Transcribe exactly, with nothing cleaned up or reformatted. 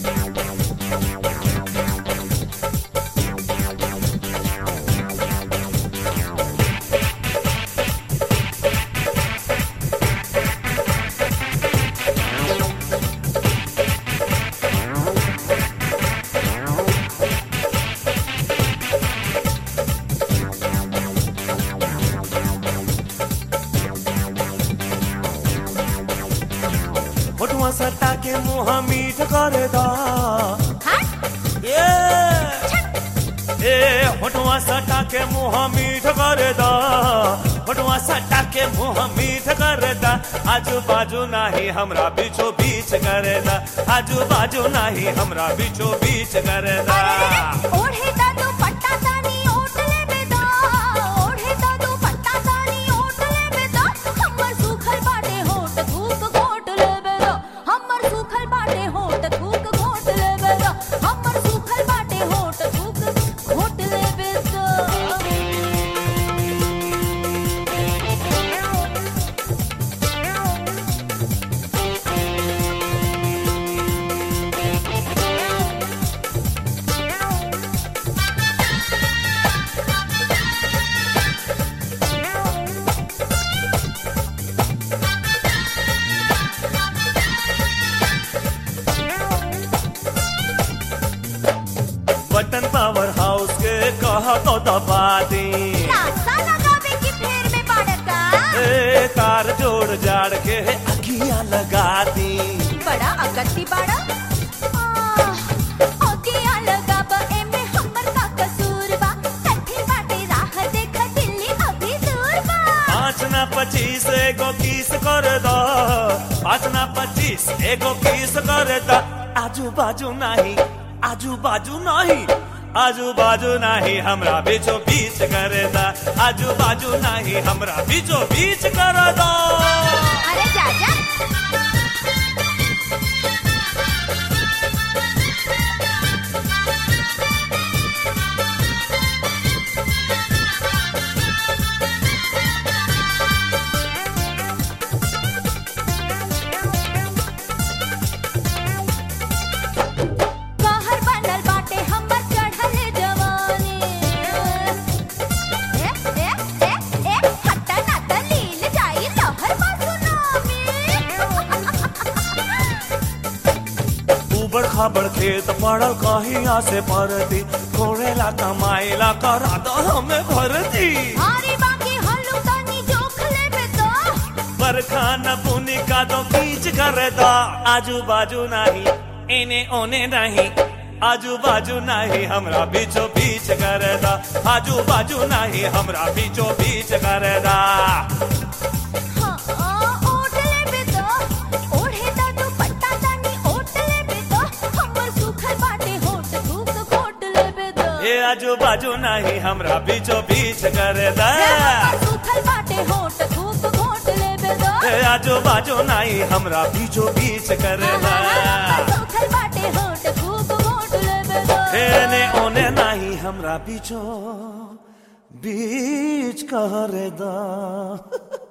होठवा सटा के मुँह मीठ करे दा ये ए होठवा सटा के मुँह मीठ करे दा होठवा सटा के मुँह मीठ करे दा आजू बाजू नाही हमरा बीचो बीच करे दा आजू बाजू नाही हमरा बीचो बीच करे दा ओढ़े दा तू पट्टा तानी ओढ़ ले बेदा ओढ़े दा तू पट्टा तानी ओढ़ ले बेदा हमर सूखल बाटे होठ थूक घोट ले बेदा हमर सूखल बाटे होठ थूक घोट ले बेदा हमर सूखल बाटे होठ थूक घोट ले बेदा बटन पावर हाउस के कहा तो दबा दी रास्ता लगावे की फेर में बाड़का ए तार जोड़ जाड़ के अगिया लगा दी बड़ा अगत्ती बाड़ा अगिया लगाबा एमे हमर का कसूर बा कथी बाटे राह देख दिल्ली अभी दूर बा पाँच ना पच्चीस एगो किस कर दो पाँच ना पच्चीस एगो किस कर दो आजू बाजू नहीं आजू बाजू नहीं आजू बाजू नहीं हमरा बीचो बीच कर दा आजू बाजू नहीं हमरा बीचो बीच कर दो अरे जा जा कहर बनल बाटे हमर चढ़ल जवानी ए ए ए ए हट्टा ना त लील जाई लहर बा सुनामी उबड़ खाबड़ खेत पड़ल कहीं आसे परती कोड़ेला कमाएला करा दो हमें भरती आरी बाकी हल्लू तनी जोख लेबे तो बरखा न बुनी का दो बीच कर दो आजू बाजू नहीं इने ओने नहीं आजू बाजू नहीं हमरा बीचो बीच कर दा आजू बाजू नहीं हमरा बीचो बीच कर दा हाँ ओढ़ लेबे तो ओढ़े दा तू पट्टा तानी ओढ़ लेबे तो हमर सूखल बाटे होठ थूक घोट लेबे तो ए आजू बाजू नहीं हमरा बीचो बीच कर दा हमर सूखल बाटे होठ थूक घोट लेबे तो ए आजू बाजू नहीं हमरा बीचो बीच कर दा हमर सूखल बाटे होठ थूक घोट लेबे तो एने ओने नहीं हमरा बीचो बीच कर दा